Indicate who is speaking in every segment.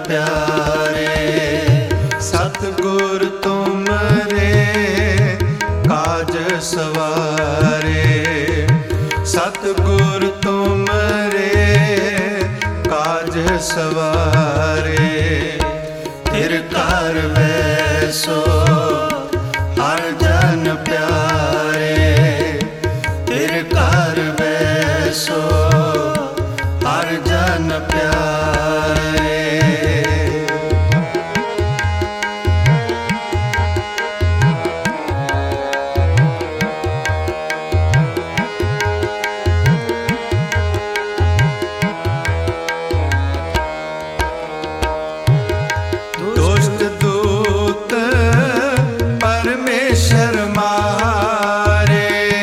Speaker 1: प्यारे। सतगुर तुमरे काज सवारे। सतगुर तुमरे काज सवारे। फिर कर वैसो हर जन प्यारे। फिर कर वैसो हर जन प्यारे। दुष्ट दूत परमेश्वर मारे।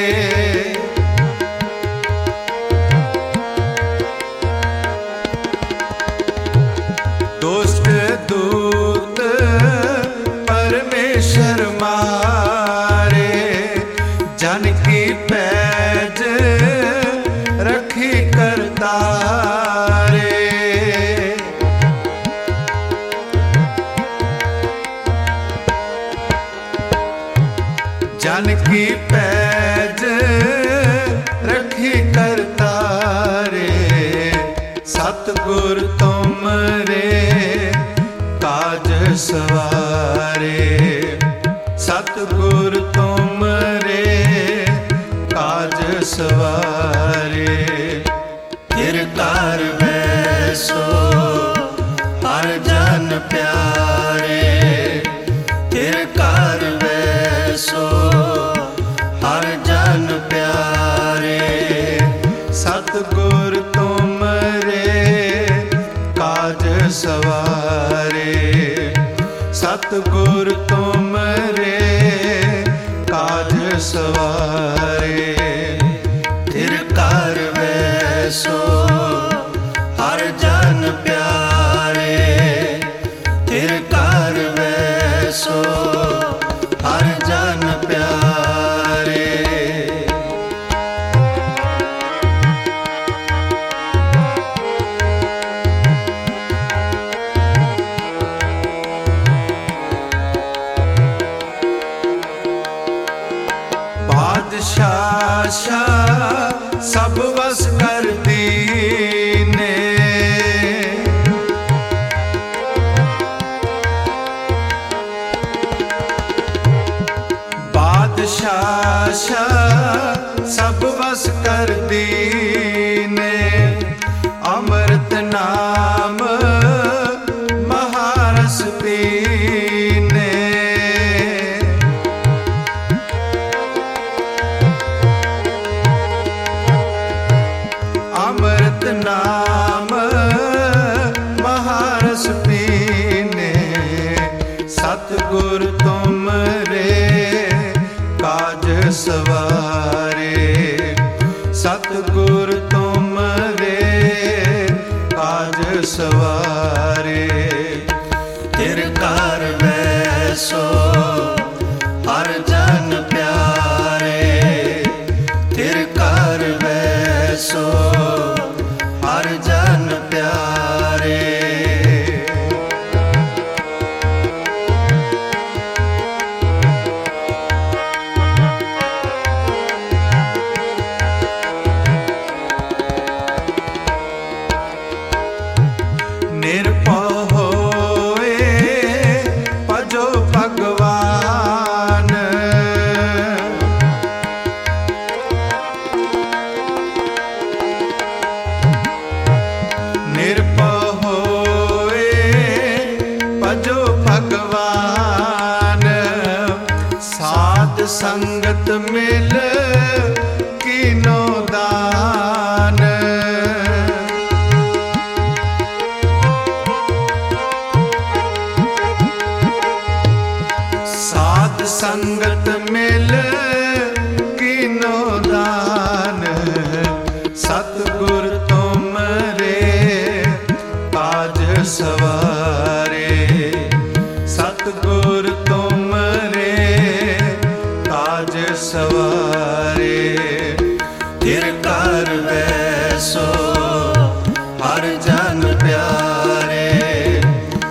Speaker 1: दुष्ट दूत परमेश्वर मारे। जन की पैज रखी करतारे। जन की पैज रखी करतारे। सतगुर तुमरे काज सवारे। सतगुर तुमरे काज सवारे। फिर कर वैसो हर जन प्यारे। फिर कर वैसो हर जन प्यारे। सतगुर तुमरे काज सवारे। सतगुर तुमरे काज सवारे। फिर कर वैसो हर जन प्यारे। फिर कर वैसो हर जन प्यारे। बादशाह शाह सब वस कर दीने। बादशाह शाह सब वस कर दीने। अमृत नाम महारस पीने। अमृत नाम महारस पीने। सतगुर तुमरे काज सवारे। सतगुर तुमरे काज सवारे। फिर कर वैसो हर जन प्यारे। फिर कर वैसो हर जन प्यारे। निर्भय होए भजो भगवान। निर्भय होए भजो भगवान। साध संगत मिल कीनो दान। साध संगत मिल कीनो दान। सतगुर तुमरे काज सवारे। सतगुर तुमरे काज सवारे। फिर कर वैसो हर जन प्यारे।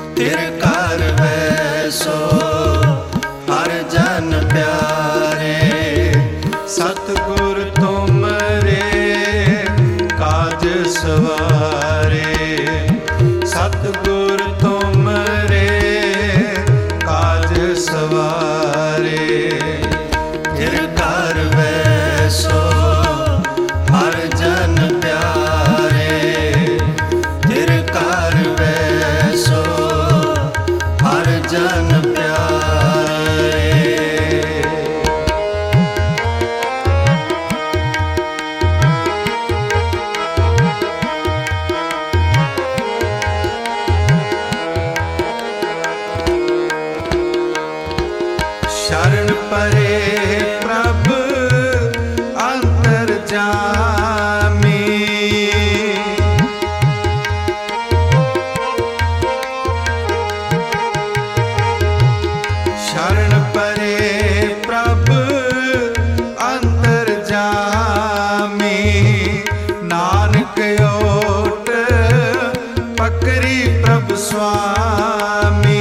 Speaker 1: ਜਨ ਪਿਆਰੇ। शरण परे प्रभ अंतरजामी। शरण परे प्रभ अंतरजामी। नानक ओट पकरी प्रभ स्वामी।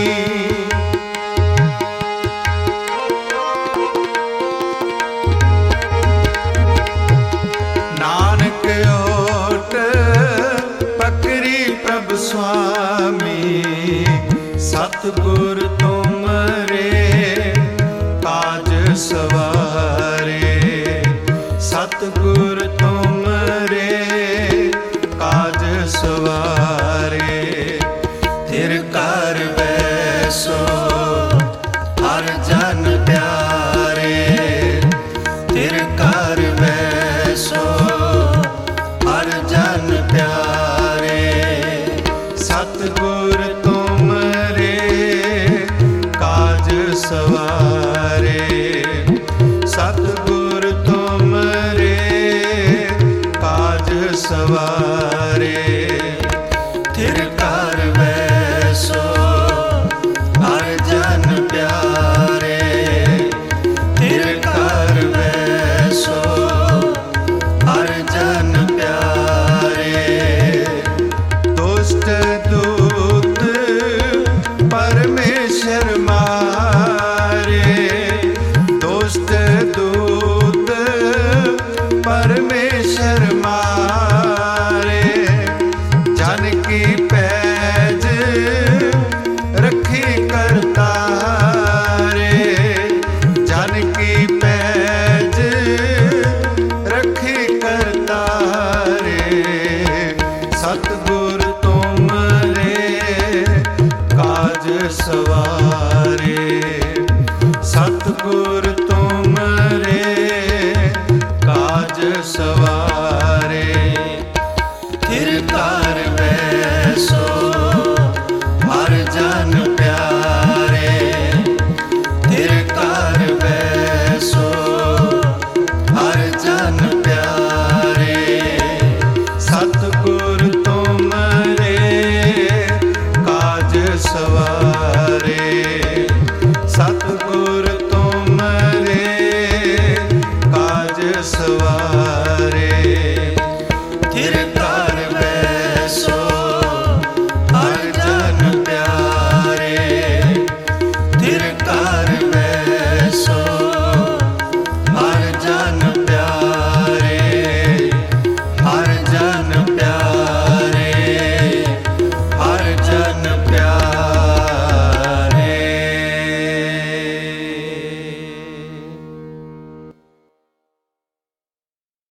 Speaker 1: नानक ओट पकरी प्रभ स्वामी। सतगुर तुमरे काज सवारे। सतगुर तुमरे काज सवारे। थिर कर बैसो हर जन प्यारे। थिर कर बैसो हर जन प्यारे। सतगुर तुमरे काज सवारे। सतगुर तुमरे काज सवारे। थिर कर बैसो हर जन प्यारे। थिर कर बैसो हर जन प्यारे। दुष्ट दूत परमेश्वर मारे। दुष्ट दूत परमेश्वर मारे। जन की पैज रखी करतारे। जन की पैज रखी करतारे। सतगुर तुमरे काज सवारे। सतगुर